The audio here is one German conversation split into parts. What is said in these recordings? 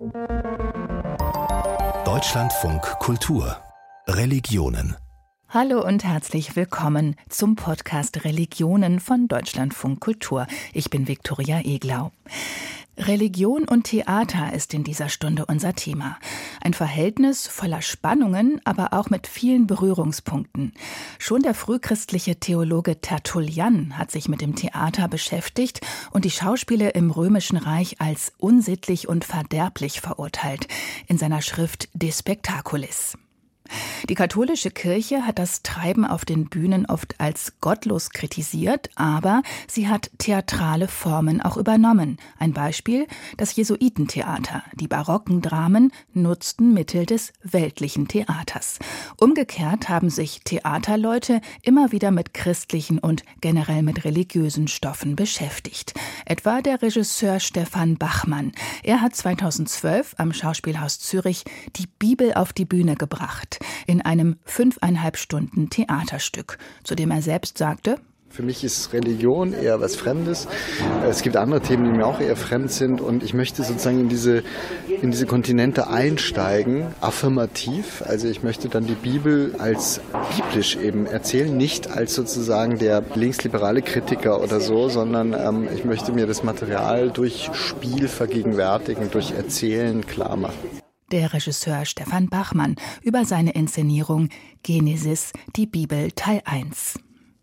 Deutschlandfunk Kultur Religionen. Hallo und herzlich willkommen zum Podcast Religionen von Deutschlandfunk Kultur. Ich bin Viktoria Eglau. Religion und Theater ist in dieser Stunde unser Thema. Ein Verhältnis voller Spannungen, aber auch mit vielen Berührungspunkten. Schon der frühchristliche Theologe Tertullian hat sich mit dem Theater beschäftigt und die Schauspiele im Römischen Reich als unsittlich und verderblich verurteilt, in seiner Schrift De Spectaculis. Die katholische Kirche hat das Treiben auf den Bühnen oft als gottlos kritisiert, aber sie hat theatrale Formen auch übernommen. Ein Beispiel: das Jesuitentheater. Die barocken Dramen nutzten Mittel des weltlichen Theaters. Umgekehrt haben sich Theaterleute immer wieder mit christlichen und generell mit religiösen Stoffen beschäftigt. Etwa der Regisseur Stefan Bachmann. Er hat 2012 am Schauspielhaus Zürich die Bibel auf die Bühne gebracht. In einem 5,5 Stunden Theaterstück, zu dem er selbst sagte: Für mich ist Religion eher was Fremdes. Es gibt andere Themen, die mir auch eher fremd sind, und ich möchte sozusagen in diese Kontinente einsteigen, affirmativ. Also ich möchte dann die Bibel als biblisch eben erzählen, nicht als sozusagen der linksliberale Kritiker oder so, sondern ich möchte mir das Material durch Spiel vergegenwärtigen, durch Erzählen klar machen. Der Regisseur Stefan Bachmann über seine Inszenierung Genesis, die Bibel Teil 1.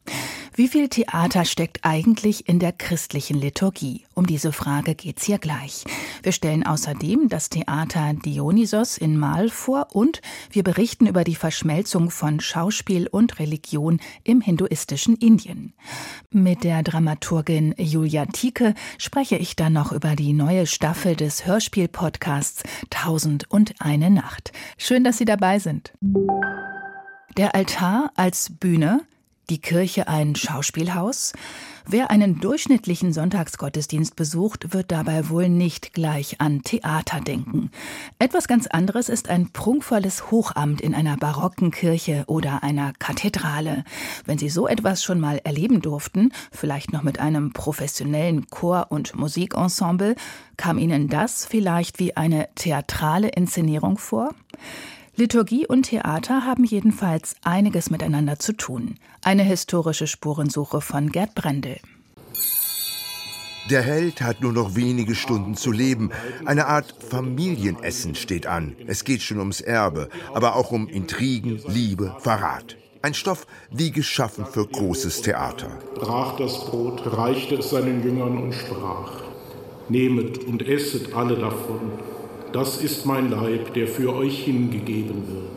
Wie viel Theater steckt eigentlich in der christlichen Liturgie? Um diese Frage geht's hier gleich. Wir stellen außerdem das Theater Dionysos in Mal vor und wir berichten über die Verschmelzung von Schauspiel und Religion im hinduistischen Indien. Mit der Dramaturgin Julia Thieke spreche ich dann noch über die neue Staffel des Hörspiel-Podcasts 1001 Nacht. Schön, dass Sie dabei sind. Der Altar als Bühne, die Kirche ein Schauspielhaus? Wer einen durchschnittlichen Sonntagsgottesdienst besucht, wird dabei wohl nicht gleich an Theater denken. Etwas ganz anderes ist ein prunkvolles Hochamt in einer barocken Kirche oder einer Kathedrale. Wenn Sie so etwas schon mal erleben durften, vielleicht noch mit einem professionellen Chor- und Musikensemble, kam Ihnen das vielleicht wie eine theatrale Inszenierung vor? Liturgie und Theater haben jedenfalls einiges miteinander zu tun. Eine historische Spurensuche von Gerd Brendel. Der Held hat nur noch wenige Stunden zu leben. Eine Art Familienessen steht an. Es geht schon ums Erbe, aber auch um Intrigen, Liebe, Verrat. Ein Stoff wie geschaffen für großes Theater. Brach das Brot, reichte es seinen Jüngern und sprach: Nehmet und esset alle davon. Das ist mein Leib, der für euch hingegeben wird.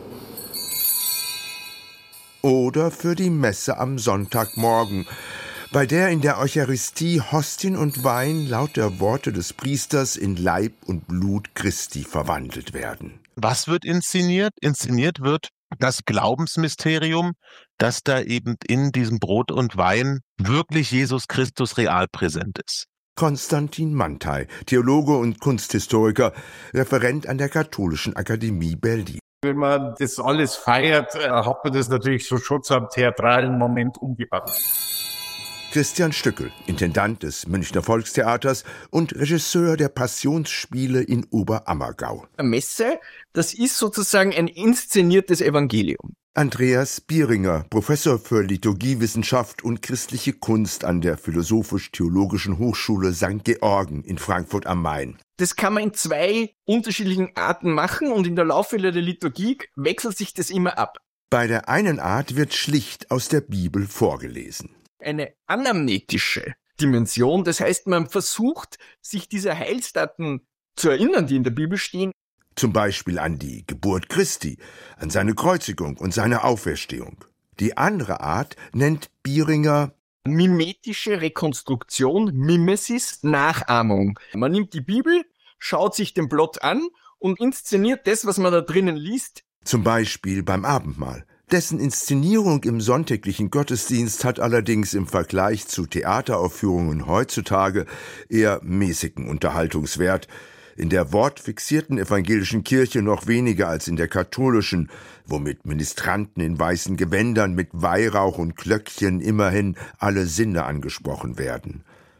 Oder für die Messe am Sonntagmorgen, bei der in der Eucharistie Hostien und Wein laut der Worte des Priesters in Leib und Blut Christi verwandelt werden. Was wird inszeniert? Inszeniert wird das Glaubensmysterium, dass da eben in diesem Brot und Wein wirklich Jesus Christus real präsent ist. Konstantin Mantei, Theologe und Kunsthistoriker, Referent an der Katholischen Akademie Berlin. Wenn man das alles feiert, hat man das natürlich so schon zu einem theatralen Moment umgewandelt. Christian Stückel, Intendant des Münchner Volkstheaters und Regisseur der Passionsspiele in Oberammergau. Eine Messe, das ist sozusagen ein inszeniertes Evangelium. Andreas Bieringer, Professor für Liturgiewissenschaft und christliche Kunst an der Philosophisch-Theologischen Hochschule St. Georgen in Frankfurt am Main. Das kann man in 2 unterschiedlichen Arten machen und in der Laufe der Liturgie wechselt sich das immer ab. Bei der einen Art wird schlicht aus der Bibel vorgelesen. Eine anamnetische Dimension, das heißt, man versucht, sich dieser Heilsdaten zu erinnern, die in der Bibel stehen. Zum Beispiel an die Geburt Christi, an seine Kreuzigung und seine Auferstehung. Die andere Art nennt Bieringer mimetische Rekonstruktion, Mimesis, Nachahmung. Man nimmt die Bibel, schaut sich den Plot an und inszeniert das, was man da drinnen liest. Zum Beispiel beim Abendmahl. Dessen Inszenierung im sonntäglichen Gottesdienst hat allerdings im Vergleich zu Theateraufführungen heutzutage eher mäßigen Unterhaltungswert. In der wortfixierten evangelischen Kirche noch weniger als in der katholischen, womit Ministranten in weißen Gewändern mit Weihrauch und Glöckchen immerhin alle Sinne angesprochen werden.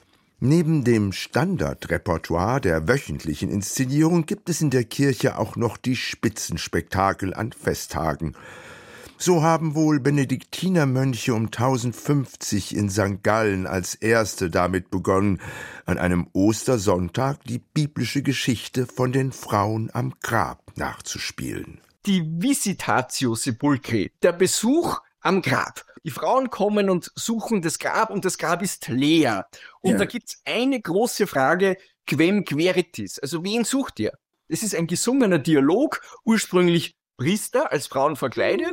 Neben dem Standardrepertoire der wöchentlichen Inszenierung gibt es in der Kirche auch noch die Spitzenspektakel an Festtagen. So haben wohl Benediktinermönche um 1050 in St. Gallen als erste damit begonnen, an einem Ostersonntag die biblische Geschichte von den Frauen am Grab nachzuspielen. Die Visitatio Sepulchri, der Besuch am Grab. Die Frauen kommen und suchen das Grab und das Grab ist leer. Und da gibt's eine große Frage, quem queritis? Also wen sucht ihr? Es ist ein gesungener Dialog, ursprünglich Priester als Frauen verkleidet.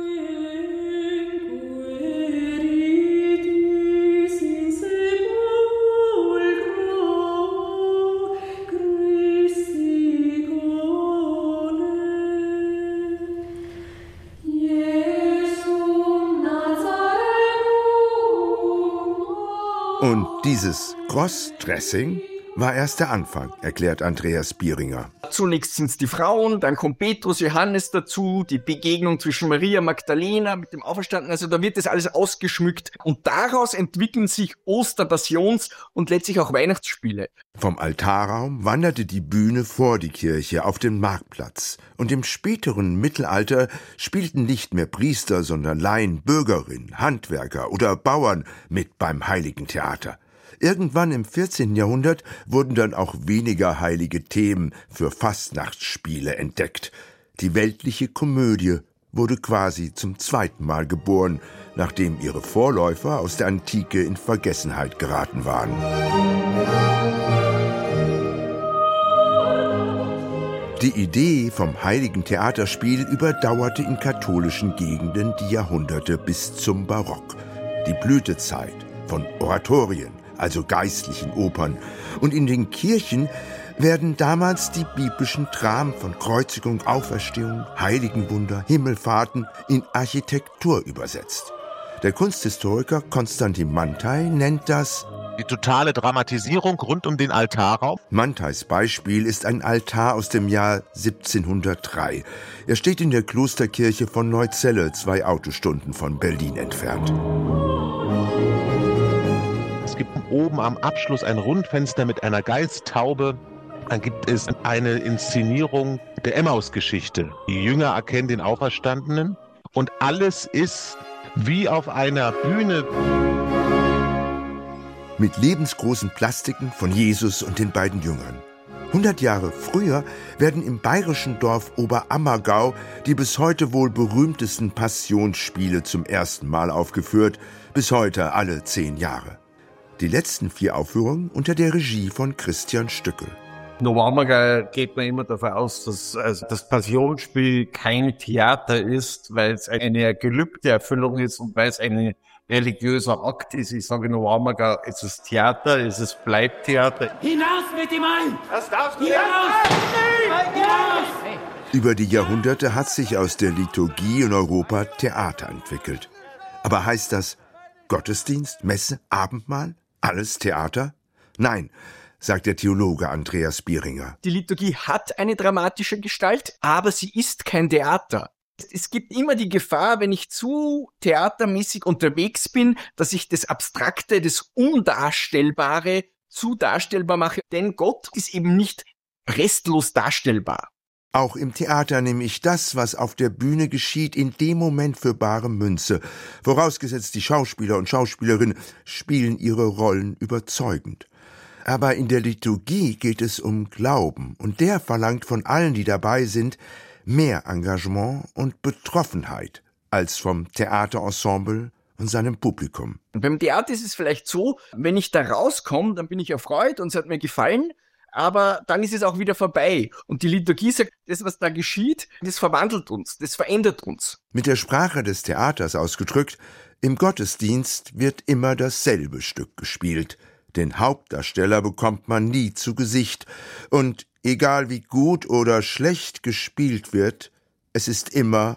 Und dieses Crossdressing war erst der Anfang, erklärt Andreas Bieringer. Zunächst sind's die Frauen, dann kommt Petrus, Johannes dazu, die Begegnung zwischen Maria Magdalena mit dem Auferstandenen, also da wird das alles ausgeschmückt und daraus entwickeln sich Osterpassions- und letztlich auch Weihnachtsspiele. Vom Altarraum wanderte die Bühne vor die Kirche auf den Marktplatz und im späteren Mittelalter spielten nicht mehr Priester, sondern Laien, Bürgerinnen, Handwerker oder Bauern mit beim Heiligen Theater. Irgendwann im 14. Jahrhundert wurden dann auch weniger heilige Themen für Fastnachtsspiele entdeckt. Die weltliche Komödie wurde quasi zum zweiten Mal geboren, nachdem ihre Vorläufer aus der Antike in Vergessenheit geraten waren. Die Idee vom heiligen Theaterspiel überdauerte in katholischen Gegenden die Jahrhunderte bis zum Barock. Die Blütezeit von Oratorien, also geistlichen Opern. Und in den Kirchen werden damals die biblischen Dramen von Kreuzigung, Auferstehung, Heiligenwunder, Himmelfahrten in Architektur übersetzt. Der Kunsthistoriker Konstantin Manthey nennt das die totale Dramatisierung rund um den Altarraum. Mantheys Beispiel ist ein Altar aus dem Jahr 1703. Er steht in der Klosterkirche von Neuzelle, 2 Autostunden von Berlin entfernt. Es gibt oben am Abschluss ein Rundfenster mit einer Geisttaube. Dann gibt es eine Inszenierung der Emmaus-Geschichte. Die Jünger erkennen den Auferstandenen und alles ist wie auf einer Bühne. Mit lebensgroßen Plastiken von Jesus und den beiden Jüngern. 100 Jahre früher werden im bayerischen Dorf Oberammergau die bis heute wohl berühmtesten Passionsspiele zum ersten Mal aufgeführt, bis heute alle 10 Jahre. Die letzten 4 Aufführungen unter der Regie von Christian Stückel. Normalerweise geht man immer davon aus, dass das Passionsspiel kein Theater ist, weil es eine Gelübdeerfüllung ist und weil es ein religiöser Akt ist. Ich sage normalerweise, es ist Theater, es bleibt Theater. Hinaus mit dem Mann! Das darfst du Hinaus! Über die Jahrhunderte hat sich aus der Liturgie in Europa Theater entwickelt. Aber heißt das Gottesdienst, Messe, Abendmahl? Alles Theater? Nein, sagt der Theologe Andreas Bieringer. Die Liturgie hat eine dramatische Gestalt, aber sie ist kein Theater. Es gibt immer die Gefahr, wenn ich zu theatermäßig unterwegs bin, dass ich das Abstrakte, das Undarstellbare zu darstellbar mache. Denn Gott ist eben nicht restlos darstellbar. Auch im Theater nehme ich das, was auf der Bühne geschieht, in dem Moment für bare Münze. Vorausgesetzt, die Schauspieler und Schauspielerinnen spielen ihre Rollen überzeugend. Aber in der Liturgie geht es um Glauben, und der verlangt von allen, die dabei sind, mehr Engagement und Betroffenheit als vom Theaterensemble und seinem Publikum. Und beim Theater ist es vielleicht so, wenn ich da rauskomme, dann bin ich erfreut und es hat mir gefallen, aber dann ist es auch wieder vorbei. Und die Liturgie sagt, das, was da geschieht, das verwandelt uns, das verändert uns. Mit der Sprache des Theaters ausgedrückt, im Gottesdienst wird immer dasselbe Stück gespielt. Den Hauptdarsteller bekommt man nie zu Gesicht. Und egal wie gut oder schlecht gespielt wird, es ist immer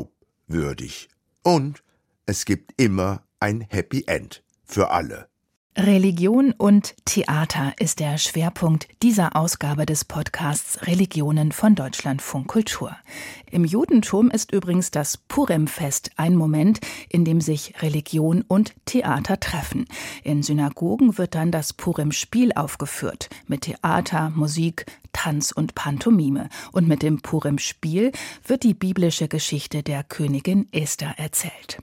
glaubwürdig. Und es gibt immer ein Happy End für alle. Religion und Theater ist der Schwerpunkt dieser Ausgabe des Podcasts Religionen von Deutschlandfunk Kultur. Im Judentum ist übrigens das Purimfest ein Moment, in dem sich Religion und Theater treffen. In Synagogen wird dann das Purim-Spiel aufgeführt, mit Theater, Musik, Tanz und Pantomime. Und mit dem Purim-Spiel wird die biblische Geschichte der Königin Esther erzählt.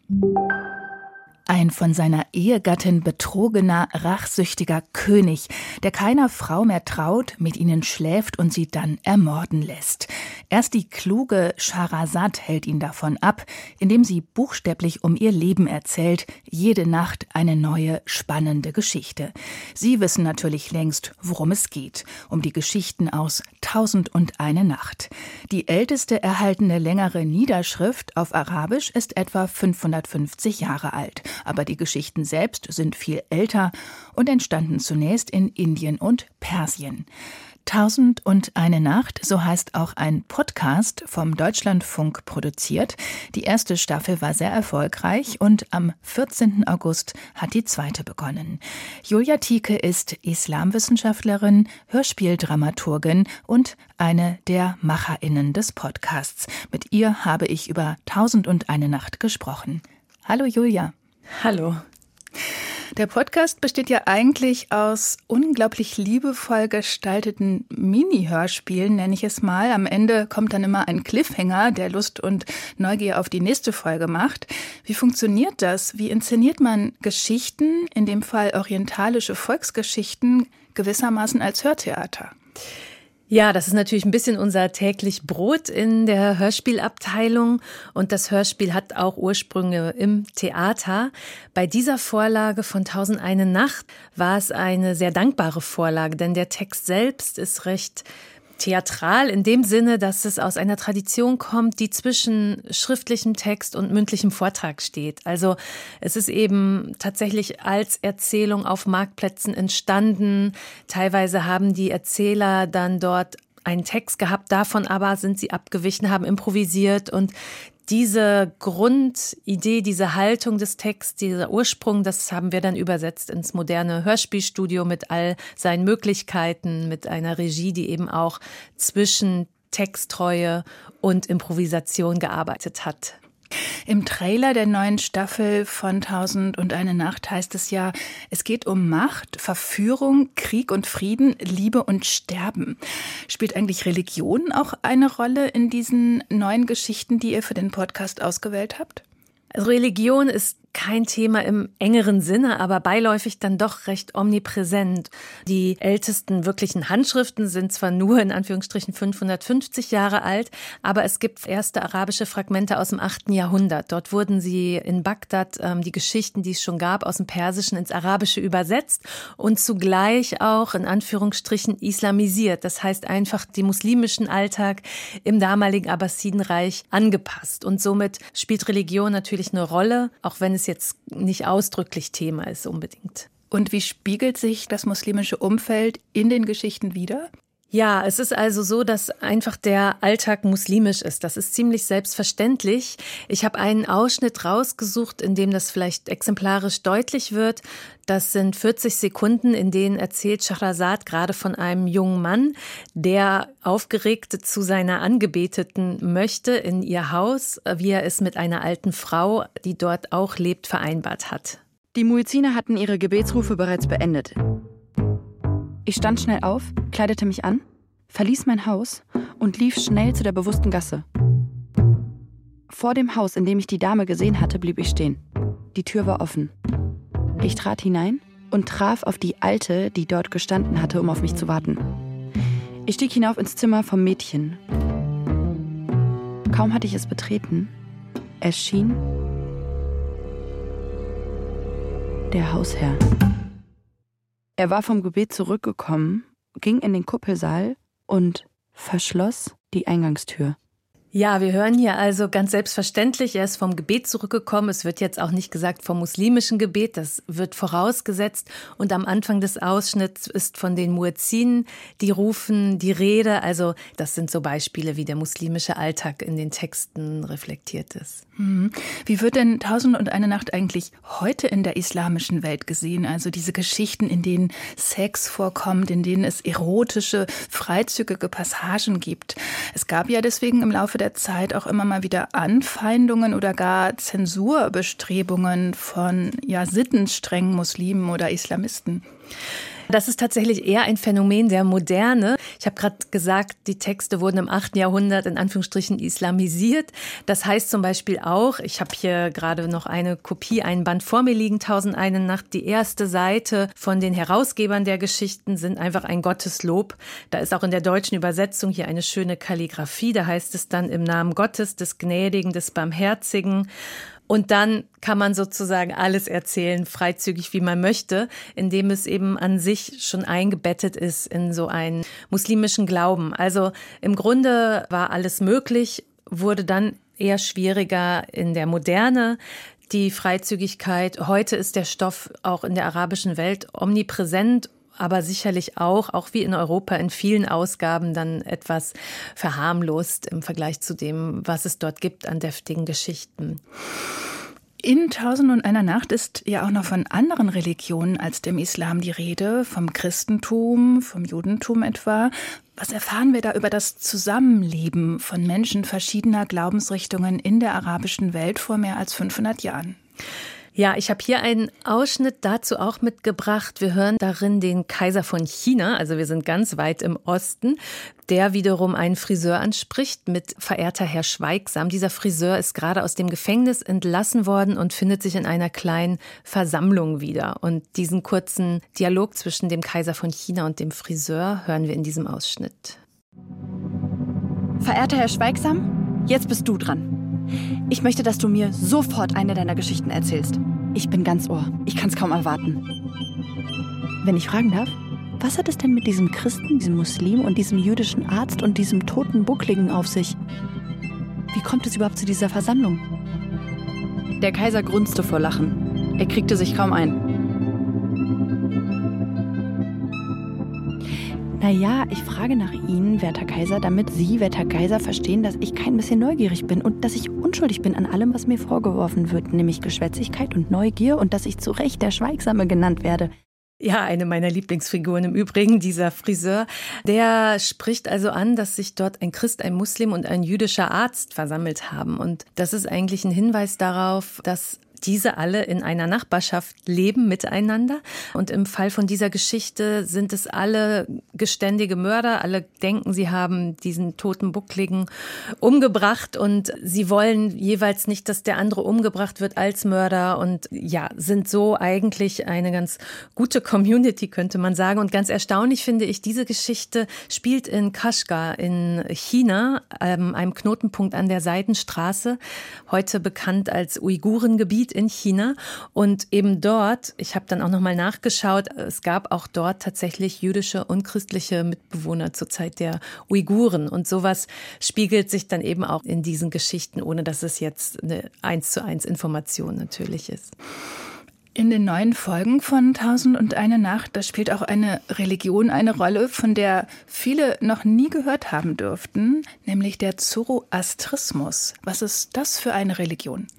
Ein von seiner Ehegattin betrogener, rachsüchtiger König, der keiner Frau mehr traut, mit ihnen schläft und sie dann ermorden lässt. Erst die kluge Scharazad hält ihn davon ab, indem sie buchstäblich um ihr Leben erzählt, jede Nacht eine neue, spannende Geschichte. Sie wissen natürlich längst, worum es geht, um die Geschichten aus 1001 Nacht. Die älteste erhaltene längere Niederschrift auf Arabisch ist etwa 550 Jahre alt. Aber die Geschichten selbst sind viel älter und entstanden zunächst in Indien und Persien. 1001 Nacht, so heißt auch ein Podcast vom Deutschlandfunk produziert. Die erste Staffel war sehr erfolgreich und am 14. August hat die zweite begonnen. Julia Thieke ist Islamwissenschaftlerin, Hörspieldramaturgin und eine der MacherInnen des Podcasts. Mit ihr habe ich über 1001 Nacht gesprochen. Hallo Julia. Hallo. Der Podcast besteht ja eigentlich aus unglaublich liebevoll gestalteten Mini-Hörspielen, nenne ich es mal. Am Ende kommt dann immer ein Cliffhanger, der Lust und Neugier auf die nächste Folge macht. Wie funktioniert das? Wie inszeniert man Geschichten, in dem Fall orientalische Volksgeschichten, gewissermaßen als Hörtheater? Ja, das ist natürlich ein bisschen unser täglich Brot in der Hörspielabteilung und das Hörspiel hat auch Ursprünge im Theater. Bei dieser Vorlage von 1001 Nacht war es eine sehr dankbare Vorlage, denn der Text selbst ist recht theatral in dem Sinne, dass es aus einer Tradition kommt, die zwischen schriftlichem Text und mündlichem Vortrag steht. Also es ist eben tatsächlich als Erzählung auf Marktplätzen entstanden. Teilweise haben die Erzähler dann dort einen Text gehabt, davon aber sind sie abgewichen, haben improvisiert und diese Grundidee, diese Haltung des Texts, dieser Ursprung, das haben wir dann übersetzt ins moderne Hörspielstudio mit all seinen Möglichkeiten, mit einer Regie, die eben auch zwischen Texttreue und Improvisation gearbeitet hat. Im Trailer der neuen Staffel von 1001 Nacht heißt es ja, es geht um Macht, Verführung, Krieg und Frieden, Liebe und Sterben. Spielt eigentlich Religion auch eine Rolle in diesen neuen Geschichten, die ihr für den Podcast ausgewählt habt? Also Religion ist kein Thema im engeren Sinne, aber beiläufig dann doch recht omnipräsent. Die ältesten wirklichen Handschriften sind zwar nur in Anführungsstrichen 550 Jahre alt, aber es gibt erste arabische Fragmente aus dem 8. Jahrhundert. Dort wurden sie in Bagdad, die Geschichten, die es schon gab, aus dem Persischen ins Arabische übersetzt und zugleich auch in Anführungsstrichen islamisiert. Das heißt einfach den muslimischen Alltag im damaligen Abbasidenreich angepasst. Und somit spielt Religion natürlich eine Rolle, auch wenn es jetzt nicht ausdrücklich Thema ist unbedingt. Und wie spiegelt sich das muslimische Umfeld in den Geschichten wider? Ja, es ist also so, dass einfach der Alltag muslimisch ist. Das ist ziemlich selbstverständlich. Ich habe einen Ausschnitt rausgesucht, in dem das vielleicht exemplarisch deutlich wird. Das sind 40 Sekunden, in denen erzählt Scharazad gerade von einem jungen Mann, der aufgeregt zu seiner Angebeteten möchte in ihr Haus, wie er es mit einer alten Frau, die dort auch lebt, vereinbart hat. Die Muezziner hatten ihre Gebetsrufe bereits beendet. Ich stand schnell auf, kleidete mich an, verließ mein Haus und lief schnell zu der bewussten Gasse. Vor dem Haus, in dem ich die Dame gesehen hatte, blieb ich stehen. Die Tür war offen. Ich trat hinein und traf auf die Alte, die dort gestanden hatte, um auf mich zu warten. Ich stieg hinauf ins Zimmer vom Mädchen. Kaum hatte ich es betreten, erschien der Hausherr. Er war vom Gebet zurückgekommen, ging in den Kuppelsaal und verschloss die Eingangstür. Ja, wir hören hier also ganz selbstverständlich, er ist vom Gebet zurückgekommen. Es wird jetzt auch nicht gesagt vom muslimischen Gebet, das wird vorausgesetzt. Und am Anfang des Ausschnitts ist von den Muezzinen die rufen, die Rede. Also das sind so Beispiele, wie der muslimische Alltag in den Texten reflektiert ist. Wie wird denn 1001 Nacht eigentlich heute in der islamischen Welt gesehen? Also diese Geschichten, in denen Sex vorkommt, in denen es erotische, freizügige Passagen gibt. Es gab ja deswegen im Laufe der Zeit auch immer mal wieder Anfeindungen oder gar Zensurbestrebungen von sittenstrengen Muslimen oder Islamisten. Das ist tatsächlich eher ein Phänomen der Moderne. Ich habe gerade gesagt, die Texte wurden im 8. Jahrhundert in Anführungsstrichen islamisiert. Das heißt zum Beispiel auch, ich habe hier gerade noch eine Kopie, einen Band vor mir liegen, 1001 Nacht. Die erste Seite von den Herausgebern der Geschichten sind einfach ein Gotteslob. Da ist auch in der deutschen Übersetzung hier eine schöne Kalligraphie. Da heißt es dann im Namen Gottes, des Gnädigen, des Barmherzigen. Und dann kann man sozusagen alles erzählen, freizügig wie man möchte, indem es eben an sich schon eingebettet ist in so einen muslimischen Glauben. Also im Grunde war alles möglich, wurde dann eher schwieriger in der Moderne. Die Freizügigkeit, heute ist der Stoff auch in der arabischen Welt omnipräsent, aber sicherlich auch wie in Europa in vielen Ausgaben dann etwas verharmlost im Vergleich zu dem, was es dort gibt an deftigen Geschichten. In 1001 Nacht ist ja auch noch von anderen Religionen als dem Islam die Rede, vom Christentum, vom Judentum etwa. Was erfahren wir da über das Zusammenleben von Menschen verschiedener Glaubensrichtungen in der arabischen Welt vor mehr als 500 Jahren? Ja, ich habe hier einen Ausschnitt dazu auch mitgebracht. Wir hören darin den Kaiser von China, also wir sind ganz weit im Osten, der wiederum einen Friseur anspricht mit verehrter Herr Schweigsam. Dieser Friseur ist gerade aus dem Gefängnis entlassen worden und findet sich in einer kleinen Versammlung wieder. Und diesen kurzen Dialog zwischen dem Kaiser von China und dem Friseur hören wir in diesem Ausschnitt. Verehrter Herr Schweigsam, jetzt bist du dran. Ich möchte, dass du mir sofort eine deiner Geschichten erzählst. Ich bin ganz Ohr. Ich kann es kaum erwarten. Wenn ich fragen darf, was hat es denn mit diesem Christen, diesem Muslim und diesem jüdischen Arzt und diesem toten Buckligen auf sich? Wie kommt es überhaupt zu dieser Versammlung? Der Kaiser grunzte vor Lachen. Er kriegte sich kaum ein. Naja, ich frage nach Ihnen, werter Kaiser, damit Sie, werter Kaiser, verstehen, dass ich kein bisschen neugierig bin und dass ich unschuldig bin an allem, was mir vorgeworfen wird, nämlich Geschwätzigkeit und Neugier und dass ich zu Recht der Schweigsame genannt werde. Ja, eine meiner Lieblingsfiguren im Übrigen, dieser Friseur. Der spricht also an, dass sich dort ein Christ, ein Muslim und ein jüdischer Arzt versammelt haben. Und das ist eigentlich ein Hinweis darauf, dass diese alle in einer Nachbarschaft leben miteinander. Und im Fall von dieser Geschichte sind es alle geständige Mörder. Alle denken, sie haben diesen toten Buckligen umgebracht und sie wollen jeweils nicht, dass der andere umgebracht wird als Mörder und ja, sind so eigentlich eine ganz gute Community, könnte man sagen. Und ganz erstaunlich finde ich, diese Geschichte spielt in Kashgar in China, einem Knotenpunkt an der Seidenstraße, heute bekannt als Uigurengebiet in China. Und eben dort, ich habe dann auch nochmal nachgeschaut, es gab auch dort tatsächlich jüdische und christliche Mitbewohner zur Zeit der Uiguren. Und sowas spiegelt sich dann eben auch in diesen Geschichten, ohne dass es jetzt eine 1:1 Information natürlich ist. In den neuen Folgen von 1001 Nacht, da spielt auch eine Religion eine Rolle, von der viele noch nie gehört haben dürften, nämlich der Zoroastrismus. Was ist das für eine Religion?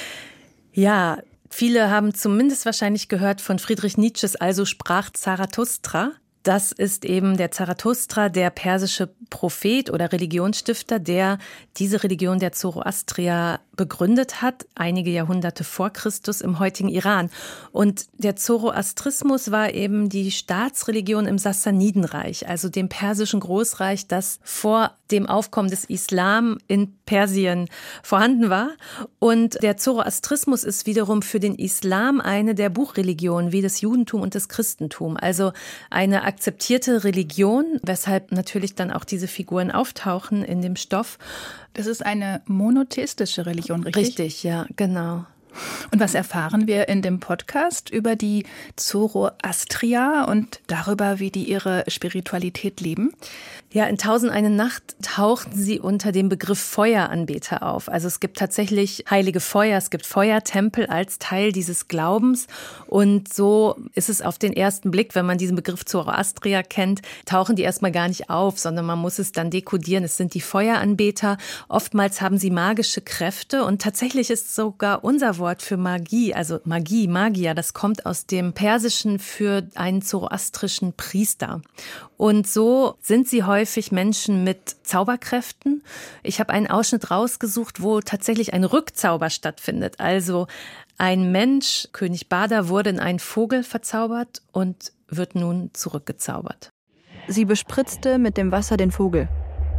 Ja, viele haben zumindest wahrscheinlich gehört von Friedrich Nietzsches Also sprach Zarathustra. Das ist eben der Zarathustra, der persische Prophet oder Religionsstifter, der diese Religion der Zoroastrier begründet hat, einige Jahrhunderte vor Christus im heutigen Iran. Und der Zoroastrismus war eben die Staatsreligion im Sassanidenreich, also dem persischen Großreich, das vor dem Aufkommen des Islam in Persien vorhanden war. Und der Zoroastrismus ist wiederum für den Islam eine der Buchreligionen wie das Judentum und das Christentum, also eine akzeptierte Religion, weshalb natürlich dann auch diese Figuren auftauchen in dem Stoff. Das ist eine monotheistische Religion, richtig? Richtig, ja, genau. Und was erfahren wir in dem Podcast über die Zoroastrier und darüber, wie die ihre Spiritualität leben? Ja, in 1001 Nacht tauchten sie unter dem Begriff Feueranbeter auf. Also es gibt tatsächlich heilige Feuer, es gibt Feuertempel als Teil dieses Glaubens. Und so ist es auf den ersten Blick, wenn man diesen Begriff Zoroastrier kennt, tauchen die erstmal gar nicht auf, sondern man muss es dann dekodieren. Es sind die Feueranbeter. Oftmals haben sie magische Kräfte und tatsächlich ist sogar unser Wort für Magie, also Magie, Magier, das kommt aus dem Persischen für einen zoroastrischen Priester. Und so sind sie häufig Menschen mit Zauberkräften. Ich habe einen Ausschnitt rausgesucht, wo tatsächlich ein Rückzauber stattfindet. Also ein Mensch, König Bada, wurde in einen Vogel verzaubert und wird nun zurückgezaubert. Sie bespritzte mit dem Wasser den Vogel.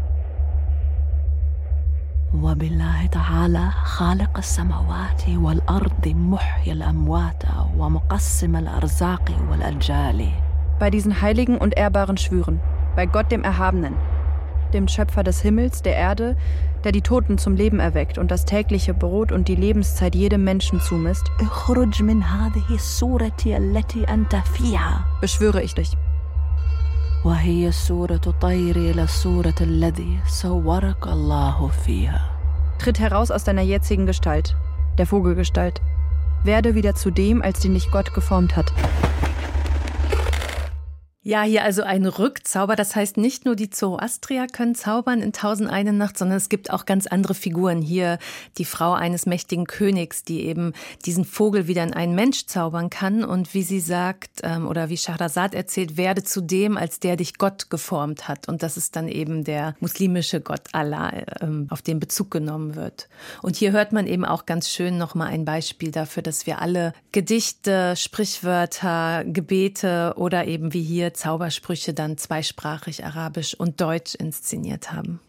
وبالله تعالى خالق السماوات والأرض محيي الأموات ومقسم الأرزاق والأجال. Bei diesen heiligen und ehrbaren Schwüren, bei Gott dem Erhabenen, dem Schöpfer des Himmels, der Erde, der die Toten zum Leben erweckt und das tägliche Brot und die Lebenszeit jedem Menschen zumisst, اخرج من هذه الصورة التي أنت فيها, beschwöre ich dich. وهي الصورة طير إلى الصورة الذي صورك الله فيها. Tritt heraus aus deiner jetzigen Gestalt, der Vogelgestalt. Werde wieder zu dem, als den dich Gott geformt hat. Ja, hier also ein Rückzauber. Das heißt, nicht nur die Zoroastrier können zaubern in 1001 Nacht, sondern es gibt auch ganz andere Figuren. Hier die Frau eines mächtigen Königs, die eben diesen Vogel wieder in einen Mensch zaubern kann. Und wie sie sagt, oder wie Schahrazad erzählt, werde zu dem, als der dich Gott geformt hat. Und das ist dann eben der muslimische Gott Allah, auf den Bezug genommen wird. Und hier hört man eben auch ganz schön nochmal ein Beispiel dafür, dass wir alle Gedichte, Sprichwörter, Gebete oder eben wie hier Zaubersprüche dann zweisprachig Arabisch und Deutsch inszeniert haben.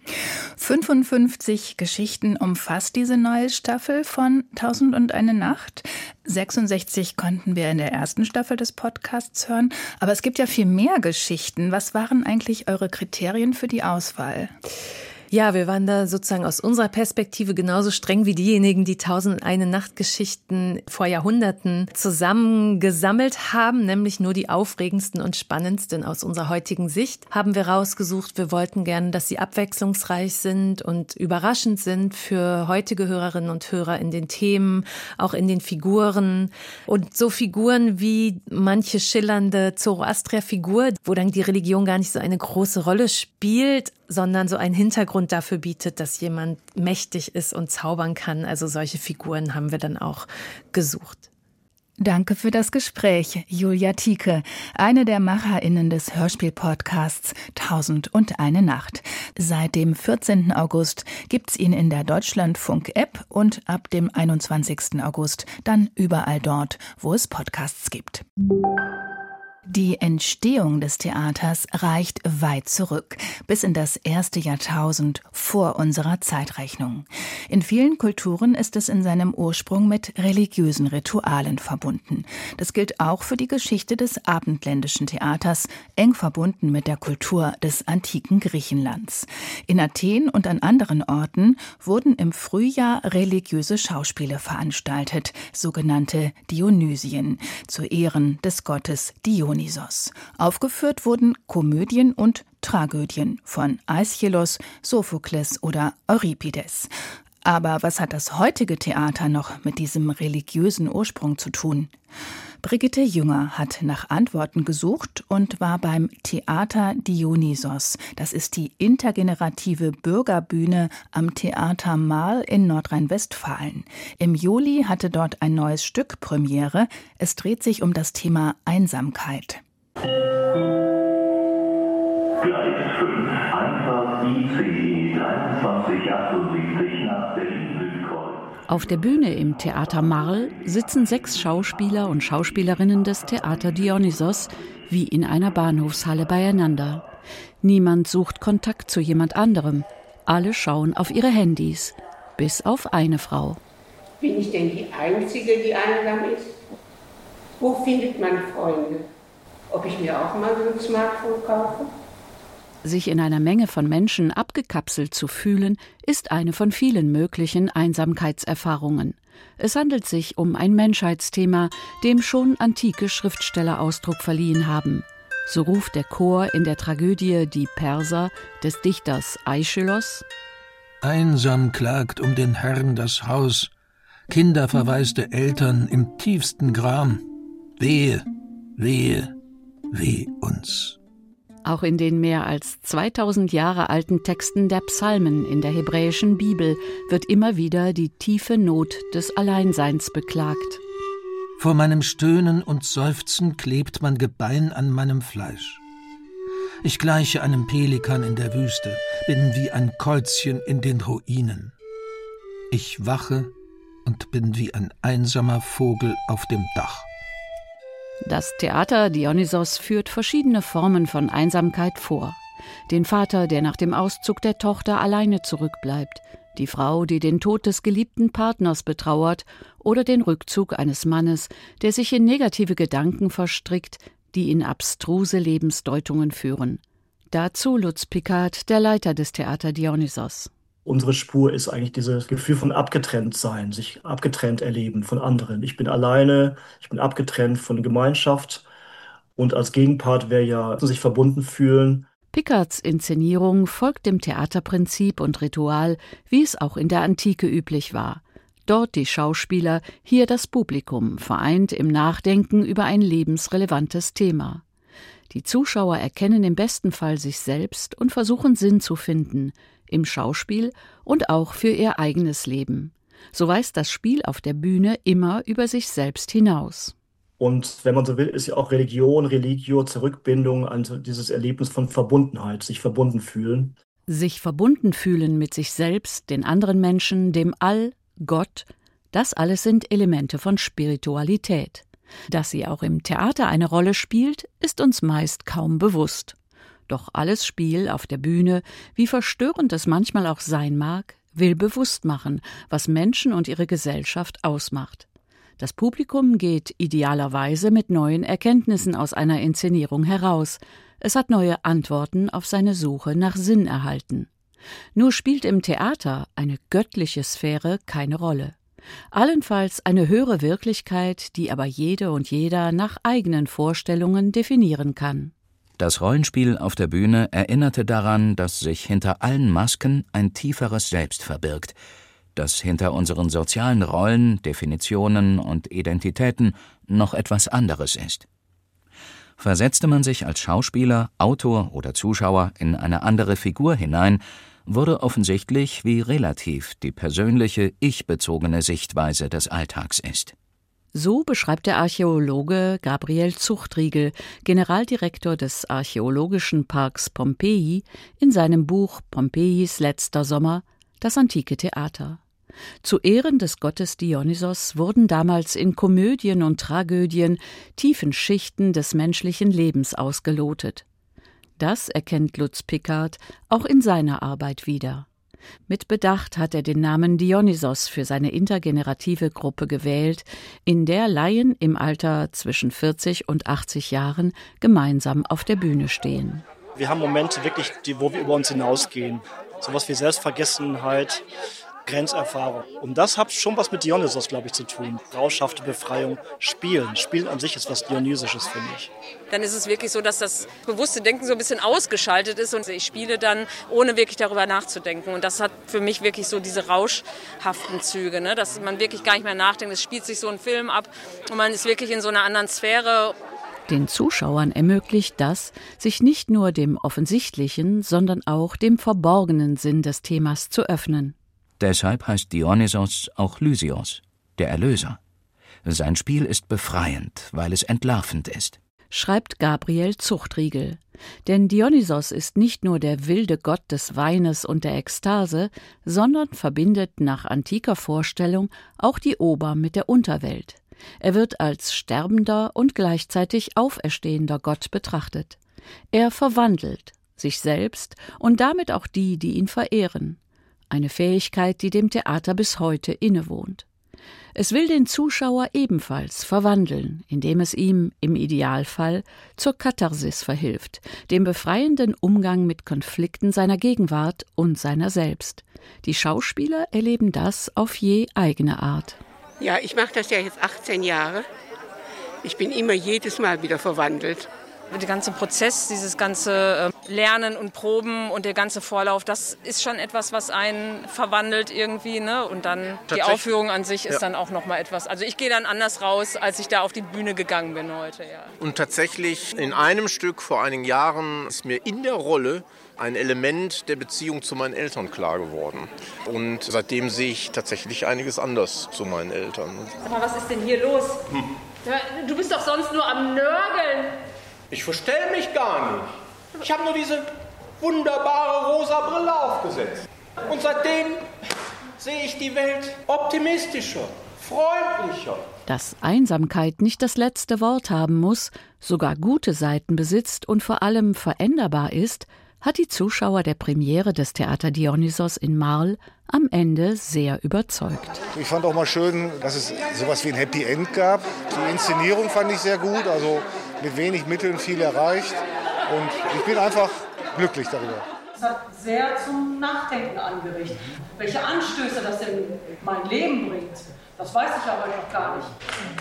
55 Geschichten umfasst diese neue Staffel von 1001 Nacht. 66 konnten wir in der ersten Staffel des Podcasts hören. Aber es gibt ja viel mehr Geschichten. Was waren eigentlich eure Kriterien für die Auswahl? Ja, wir waren da sozusagen aus unserer Perspektive genauso streng wie diejenigen, die 1001 Nacht-Geschichten vor Jahrhunderten zusammengesammelt haben, nämlich nur die aufregendsten und spannendsten aus unserer heutigen Sicht, haben wir rausgesucht. Wir wollten gerne, dass sie abwechslungsreich sind und überraschend sind für heutige Hörerinnen und Hörer in den Themen, auch in den Figuren. Und so Figuren wie manche schillernde Zoroastrier-Figur, wo dann die Religion gar nicht so eine große Rolle spielt, sondern so einen Hintergrund dafür bietet, dass jemand mächtig ist und zaubern kann. Also solche Figuren haben wir dann auch gesucht. Danke für das Gespräch, Julia Thieke, eine der MacherInnen des Hörspiel-Podcasts 1001 Nacht. Seit dem 14. August gibt's ihn in der Deutschlandfunk-App und ab dem 21. August dann überall dort, wo es Podcasts gibt. Die Entstehung des Theaters reicht weit zurück, bis in das erste Jahrtausend vor unserer Zeitrechnung. In vielen Kulturen ist es in seinem Ursprung mit religiösen Ritualen verbunden. Das gilt auch für die Geschichte des abendländischen Theaters, eng verbunden mit der Kultur des antiken Griechenlands. In Athen und an anderen Orten wurden im Frühjahr religiöse Schauspiele veranstaltet, sogenannte Dionysien, zu Ehren des Gottes Dionysos. Aufgeführt wurden Komödien und Tragödien von Aeschylus, Sophokles oder Euripides. Aber was hat das heutige Theater noch mit diesem religiösen Ursprung zu tun? Brigitte Jünger hat nach Antworten gesucht und war beim Theater Dionysos. Das ist die intergenerative Bürgerbühne am Theater Marl in Nordrhein-Westfalen. Im Juli hatte dort ein neues Stück Premiere. Es dreht sich um das Thema Einsamkeit. Gleis 5, Einfahrt ICE 2378 nach Berlin-Südkreuz. Auf der Bühne im Theater Marl sitzen 6 Schauspieler und Schauspielerinnen des Theater Dionysos wie in einer Bahnhofshalle beieinander. Niemand sucht Kontakt zu jemand anderem. Alle schauen auf ihre Handys, bis auf eine Frau. Bin ich denn die Einzige, die einsam ist? Wo findet man Freunde? Ob ich mir auch mal so ein Smartphone kaufe? Sich in einer Menge von Menschen abgekapselt zu fühlen, ist eine von vielen möglichen Einsamkeitserfahrungen. Es handelt sich um ein Menschheitsthema, dem schon antike Schriftsteller Ausdruck verliehen haben. So ruft der Chor in der Tragödie Die Perser des Dichters Aeschylos: Einsam klagt um den Herrn das Haus, kinderverwaiste Eltern im tiefsten Gram. Wehe, wehe, weh uns. Auch in den mehr als 2000 Jahre alten Texten der Psalmen in der hebräischen Bibel wird immer wieder die tiefe Not des Alleinseins beklagt. Vor meinem Stöhnen und Seufzen klebt mein Gebein an meinem Fleisch. Ich gleiche einem Pelikan in der Wüste, bin wie ein Käuzchen in den Ruinen. Ich wache und bin wie ein einsamer Vogel auf dem Dach. Das Theater Dionysos führt verschiedene Formen von Einsamkeit vor. Den Vater, der nach dem Auszug der Tochter alleine zurückbleibt, die Frau, die den Tod des geliebten Partners betrauert, oder den Rückzug eines Mannes, der sich in negative Gedanken verstrickt, die in abstruse Lebensdeutungen führen. Dazu Lutz Pickard, der Leiter des Theater Dionysos. Unsere Spur ist eigentlich dieses Gefühl von Abgetrenntsein, sich abgetrennt erleben von anderen. Ich bin alleine, ich bin abgetrennt von Gemeinschaft und als Gegenpart wäre ja sich verbunden fühlen. Pickards Inszenierung folgt dem Theaterprinzip und Ritual, wie es auch in der Antike üblich war. Dort die Schauspieler, hier das Publikum, vereint im Nachdenken über ein lebensrelevantes Thema. Die Zuschauer erkennen im besten Fall sich selbst und versuchen Sinn zu finden, im Schauspiel und auch für ihr eigenes Leben. So weist das Spiel auf der Bühne immer über sich selbst hinaus. Und wenn man so will, ist ja auch Religion, Religio, Zurückbindung an dieses Erlebnis von Verbundenheit, sich verbunden fühlen. Sich verbunden fühlen mit sich selbst, den anderen Menschen, dem All, Gott, das alles sind Elemente von Spiritualität. Dass sie auch im Theater eine Rolle spielt, ist uns meist kaum bewusst. Doch alles Spiel auf der Bühne, wie verstörend es manchmal auch sein mag, will bewusst machen, was Menschen und ihre Gesellschaft ausmacht. Das Publikum geht idealerweise mit neuen Erkenntnissen aus einer Inszenierung heraus. Es hat neue Antworten auf seine Suche nach Sinn erhalten. Nur spielt im Theater eine göttliche Sphäre keine Rolle. Allenfalls eine höhere Wirklichkeit, die aber jede und jeder nach eigenen Vorstellungen definieren kann. Das Rollenspiel auf der Bühne erinnerte daran, dass sich hinter allen Masken ein tieferes Selbst verbirgt, dass hinter unseren sozialen Rollen, Definitionen und Identitäten noch etwas anderes ist. Versetzte man sich als Schauspieler, Autor oder Zuschauer in eine andere Figur hinein, wurde offensichtlich, wie relativ die persönliche, ich-bezogene Sichtweise des Alltags ist. So beschreibt der Archäologe Gabriel Zuchtriegel, Generaldirektor des Archäologischen Parks Pompeji, in seinem Buch »Pompejis letzter Sommer – Das antike Theater«. Zu Ehren des Gottes Dionysos wurden damals in Komödien und Tragödien tiefen Schichten des menschlichen Lebens ausgelotet. Das erkennt Lutz Pickard auch in seiner Arbeit wieder. Mit Bedacht hat er den Namen Dionysos für seine intergenerative Gruppe gewählt, in der Laien im Alter zwischen 40 und 80 Jahren gemeinsam auf der Bühne stehen. Wir haben Momente wirklich, wo wir über uns hinausgehen. Sowas wie Selbstvergessenheit, Grenzerfahrung. Und das hat schon was mit Dionysos, glaube ich, zu tun. Rauschhafte Befreiung, Spielen. Spielen an sich ist was Dionysisches, finde ich. Dann ist es wirklich so, dass das bewusste Denken so ein bisschen ausgeschaltet ist und ich spiele dann, ohne wirklich darüber nachzudenken. Und das hat für mich wirklich so diese rauschhaften Züge, ne? Dass man wirklich gar nicht mehr nachdenkt. Es spielt sich so ein Film ab und man ist wirklich in so einer anderen Sphäre. Den Zuschauern ermöglicht das, sich nicht nur dem offensichtlichen, sondern auch dem verborgenen Sinn des Themas zu öffnen. Deshalb heißt Dionysos auch Lysios, der Erlöser. Sein Spiel ist befreiend, weil es entlarvend ist. Schreibt Gabriel Zuchtriegel. Denn Dionysos ist nicht nur der wilde Gott des Weines und der Ekstase, sondern verbindet nach antiker Vorstellung auch die Ober- mit der Unterwelt. Er wird als sterbender und gleichzeitig auferstehender Gott betrachtet. Er verwandelt sich selbst und damit auch die, die ihn verehren. Eine Fähigkeit, die dem Theater bis heute innewohnt. Es will den Zuschauer ebenfalls verwandeln, indem es ihm im Idealfall zur Katharsis verhilft, dem befreienden Umgang mit Konflikten seiner Gegenwart und seiner selbst. Die Schauspieler erleben das auf je eigene Art. Ja, ich mache das ja jetzt 18 Jahre. Ich bin immer jedes Mal wieder verwandelt. Der ganze Prozess, dieses ganze Lernen und Proben und der ganze Vorlauf, das ist schon etwas, was einen verwandelt irgendwie, ne? Und dann die Aufführung an sich ist dann auch noch mal etwas. Also ich gehe dann anders raus, als ich da auf die Bühne gegangen bin heute. Ja. Und tatsächlich in einem Stück vor einigen Jahren ist mir in der Rolle ein Element der Beziehung zu meinen Eltern klar geworden. Und seitdem sehe ich tatsächlich einiges anders zu meinen Eltern. Sag mal, was ist denn hier los? Du bist doch sonst nur am Nörgeln. Ich verstelle mich gar nicht. Ich habe nur diese wunderbare rosa Brille aufgesetzt. Und seitdem sehe ich die Welt optimistischer, freundlicher. Dass Einsamkeit nicht das letzte Wort haben muss, sogar gute Seiten besitzt und vor allem veränderbar ist, hat die Zuschauer der Premiere des Theater Dionysos in Marl am Ende sehr überzeugt. Ich fand auch mal schön, dass es sowas wie ein Happy End gab. Die Inszenierung fand ich sehr gut, also mit wenig Mitteln viel erreicht. Und ich bin einfach glücklich darüber. Es hat sehr zum Nachdenken angeregt. Welche Anstöße das in mein Leben bringt, das weiß ich aber noch gar nicht.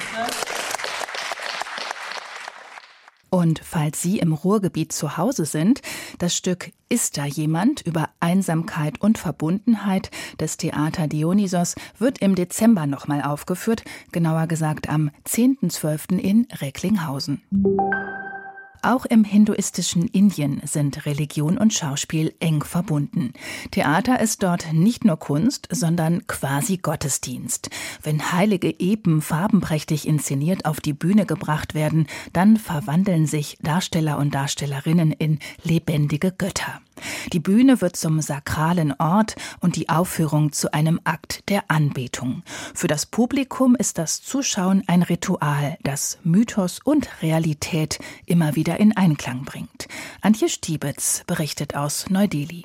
Und falls Sie im Ruhrgebiet zu Hause sind, das Stück Ist da jemand über Einsamkeit und Verbundenheit des Theater Dionysos wird im Dezember nochmal aufgeführt, genauer gesagt am 10.12. in Recklinghausen. Auch im hinduistischen Indien sind Religion und Schauspiel eng verbunden. Theater ist dort nicht nur Kunst, sondern quasi Gottesdienst. Wenn heilige Epen farbenprächtig inszeniert auf die Bühne gebracht werden, dann verwandeln sich Darsteller und Darstellerinnen in lebendige Götter. Die Bühne wird zum sakralen Ort und die Aufführung zu einem Akt der Anbetung. Für das Publikum ist das Zuschauen ein Ritual, das Mythos und Realität immer wieder in Einklang bringt. Antje Stiebitz berichtet aus Neu-Delhi.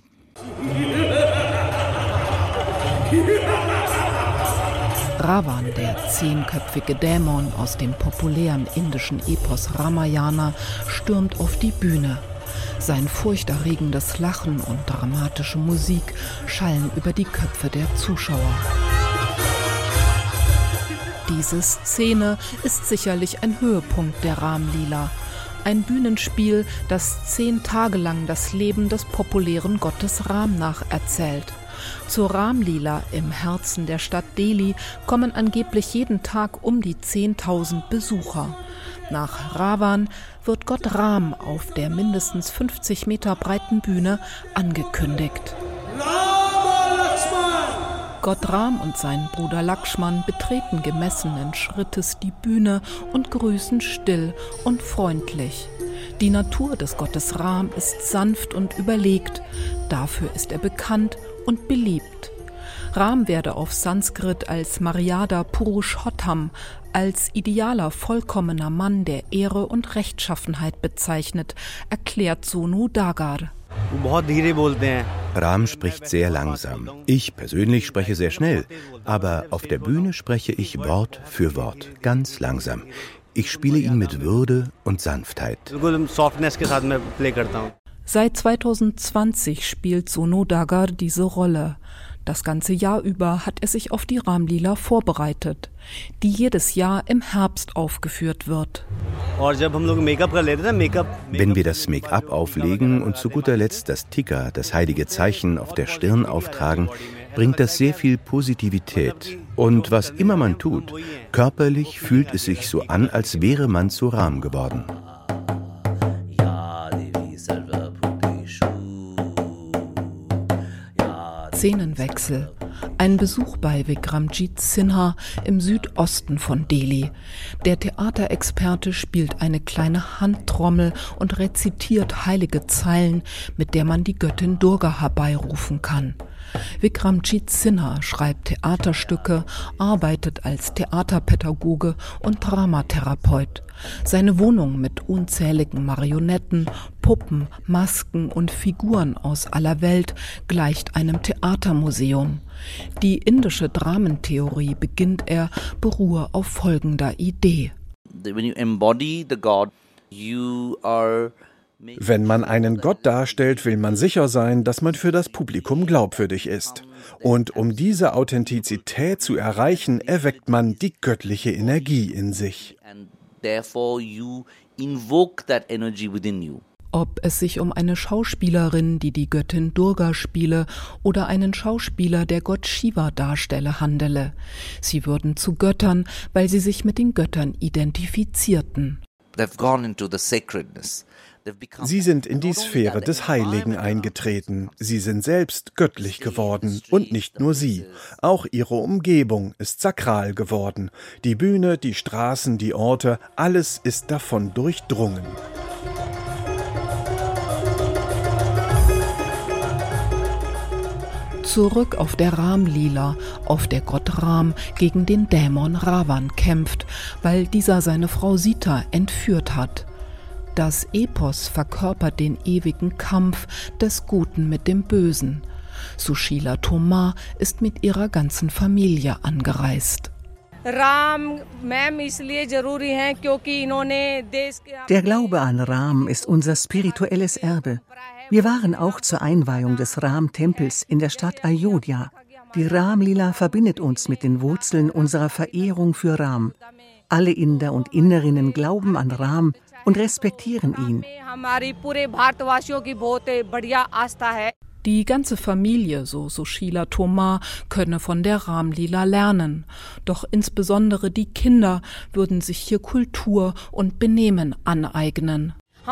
Ravan, der 10-köpfige Dämon aus dem populären indischen Epos Ramayana, stürmt auf die Bühne. Sein furchterregendes Lachen und dramatische Musik schallen über die Köpfe der Zuschauer. Diese Szene ist sicherlich ein Höhepunkt der Ram-Lila. Ein Bühnenspiel, das 10 Tage lang das Leben des populären Gottes Ram nacherzählt. Zur Ram-Lila im Herzen der Stadt Delhi kommen angeblich jeden Tag um die 10.000 Besucher. Nach Ravan wird Gott Ram auf der mindestens 50 Meter breiten Bühne angekündigt. Gott Ram und sein Bruder Lakshman betreten gemessenen Schrittes die Bühne und grüßen still und freundlich. Die Natur des Gottes Ram ist sanft und überlegt. Dafür ist er bekannt und beliebt. Ram werde auf Sanskrit als Maryada Purushottam, als idealer, vollkommener Mann der Ehre und Rechtschaffenheit bezeichnet, erklärt Sonu Dagar. Ram spricht sehr langsam. Ich persönlich spreche sehr schnell, aber auf der Bühne spreche ich Wort für Wort, ganz langsam. Ich spiele ihn mit Würde und Sanftheit. Seit 2020 spielt Sonu Dagar diese Rolle. Das ganze Jahr über hat er sich auf die Ram-Lila vorbereitet, die jedes Jahr im Herbst aufgeführt wird. Wenn wir das Make-up auflegen und zu guter Letzt das Tikka, das heilige Zeichen, auf der Stirn auftragen, bringt das sehr viel Positivität. Und was immer man tut, körperlich fühlt es sich so an, als wäre man zu Ram geworden. Szenenwechsel. Ein Besuch bei Vikramjit Sinha im Südosten von Delhi. Der Theaterexperte spielt eine kleine Handtrommel und rezitiert heilige Zeilen, mit der man die Göttin Durga herbeirufen kann. Vikramjit Sinha schreibt Theaterstücke, arbeitet als Theaterpädagoge und Dramatherapeut. Seine Wohnung mit unzähligen Marionetten, Puppen, Masken und Figuren aus aller Welt gleicht einem Theatermuseum. Die indische Dramentheorie, beginnt er, beruhe auf folgender Idee. Wenn man einen Gott darstellt, will man sicher sein, dass man für das Publikum glaubwürdig ist. Und um diese Authentizität zu erreichen, erweckt man die göttliche Energie in sich. Ob es sich um eine Schauspielerin, die die Göttin Durga spiele, oder einen Schauspieler, der Gott Shiva darstelle, handele. Sie würden zu Göttern, weil sie sich mit den Göttern identifizierten. Sie sind in die Sphäre des Heiligen eingetreten. Sie sind selbst göttlich geworden. Und nicht nur sie. Auch ihre Umgebung ist sakral geworden. Die Bühne, die Straßen, die Orte, alles ist davon durchdrungen. Zurück auf der Ram-Lila, auf der Gott Ram gegen den Dämon Ravan kämpft, weil dieser seine Frau Sita entführt hat. Das Epos verkörpert den ewigen Kampf des Guten mit dem Bösen. Sushila Tomar ist mit ihrer ganzen Familie angereist. Der Glaube an Ram ist unser spirituelles Erbe. Wir waren auch zur Einweihung des Ram-Tempels in der Stadt Ayodhya. Die Ram-Lila verbindet uns mit den Wurzeln unserer Verehrung für Ram. Alle Inder und Inderinnen glauben an Ram und respektieren ihn. Die ganze Familie, so Sushila Tomar, könne von der Ram-Lila lernen. Doch insbesondere die Kinder würden sich hier Kultur und Benehmen aneignen.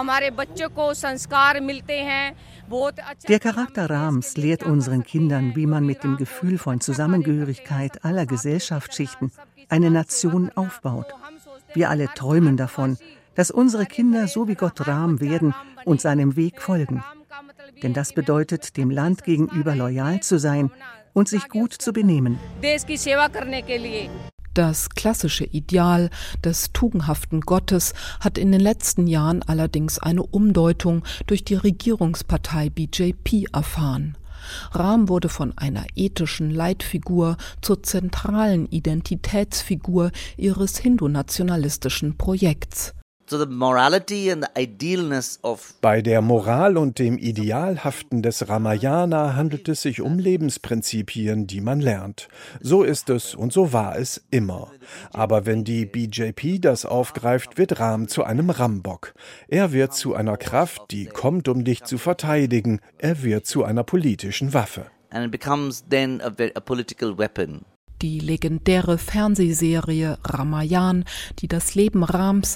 Der Charakter Rams lehrt unseren Kindern, wie man mit dem Gefühl von Zusammengehörigkeit aller Gesellschaftsschichten eine Nation aufbaut. Wir alle träumen davon, dass unsere Kinder so wie Gott Ram werden und seinem Weg folgen. Denn das bedeutet, dem Land gegenüber loyal zu sein und sich gut zu benehmen. Das klassische Ideal des tugendhaften Gottes hat in den letzten Jahren allerdings eine Umdeutung durch die Regierungspartei BJP erfahren. Ram wurde von einer ethischen Leitfigur zur zentralen Identitätsfigur ihres hindu-nationalistischen Projekts. Bei der Moral und dem Idealhaften des Ramayana handelt es sich um Lebensprinzipien, die man lernt. So ist es und so war es immer. Aber wenn die BJP das aufgreift, wird Ram zu einem Rambock. Er wird zu einer Kraft, die kommt, um dich zu verteidigen. Er wird zu einer politischen Waffe. Die legendäre Fernsehserie Ramayan, die das Leben Rams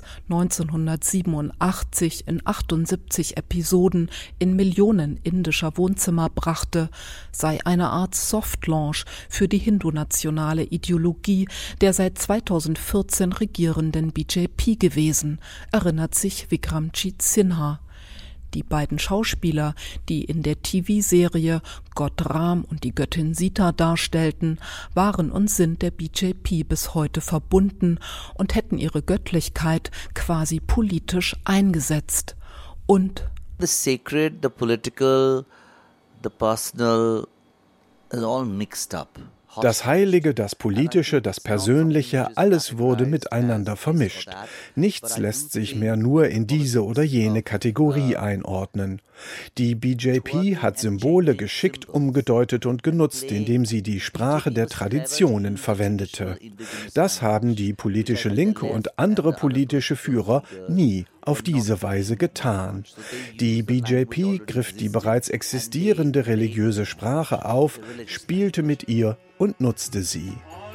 1987 in 78 Episoden in Millionen indischer Wohnzimmer brachte, sei eine Art Softlaunch für die hindu-nationale Ideologie der seit 2014 regierenden BJP gewesen, erinnert sich Vikramjit Sinha. Die beiden Schauspieler, die in der TV-Serie Gott Ram und die Göttin Sita darstellten, waren und sind der BJP bis heute verbunden und hätten ihre Göttlichkeit quasi politisch eingesetzt. Und the sacred, the political, the personal is all mixed up. Das Heilige, das Politische, das Persönliche, alles wurde miteinander vermischt. Nichts lässt sich mehr nur in diese oder jene Kategorie einordnen. Die BJP hat Symbole geschickt umgedeutet und genutzt, indem sie die Sprache der Traditionen verwendete. Das haben die politische Linke und andere politische Führer nie auf diese Weise getan. Die BJP griff die bereits existierende religiöse Sprache auf, spielte mit ihr und nutzte sie.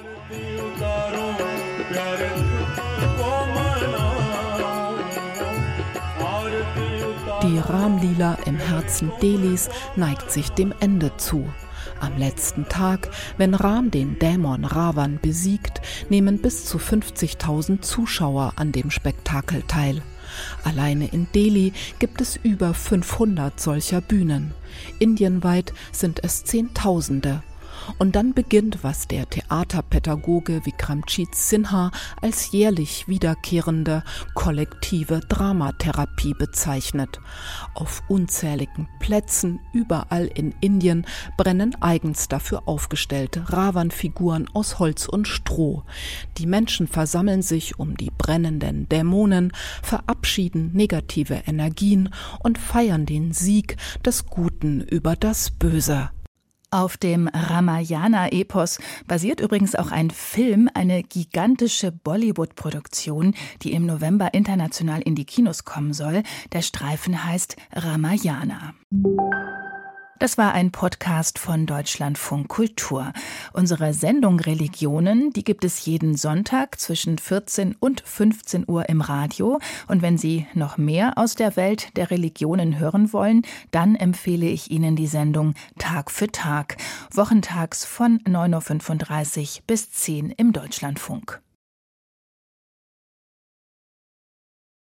Die Ram-Lila im Herzen Delhis neigt sich dem Ende zu. Am letzten Tag, wenn Ram den Dämon Ravan besiegt, nehmen bis zu 50.000 Zuschauer an dem Spektakel teil. Alleine in Delhi gibt es über 500 solcher Bühnen. Indienweit sind es Zehntausende. Und dann beginnt, was der Theaterpädagoge Vikramjit Sinha als jährlich wiederkehrende kollektive Dramatherapie bezeichnet. Auf unzähligen Plätzen überall in Indien brennen eigens dafür aufgestellte Ravan-Figuren aus Holz und Stroh. Die Menschen versammeln sich um die brennenden Dämonen, verabschieden negative Energien und feiern den Sieg des Guten über das Böse. Auf dem Ramayana-Epos basiert übrigens auch ein Film, eine gigantische Bollywood-Produktion, die im November international in die Kinos kommen soll. Der Streifen heißt Ramayana. Das war ein Podcast von Deutschlandfunk Kultur. Unsere Sendung Religionen, die gibt es jeden Sonntag zwischen 14 und 15 Uhr im Radio. Und wenn Sie noch mehr aus der Welt der Religionen hören wollen, dann empfehle ich Ihnen die Sendung Tag für Tag, wochentags von 9.35 Uhr bis 10 Uhr im Deutschlandfunk.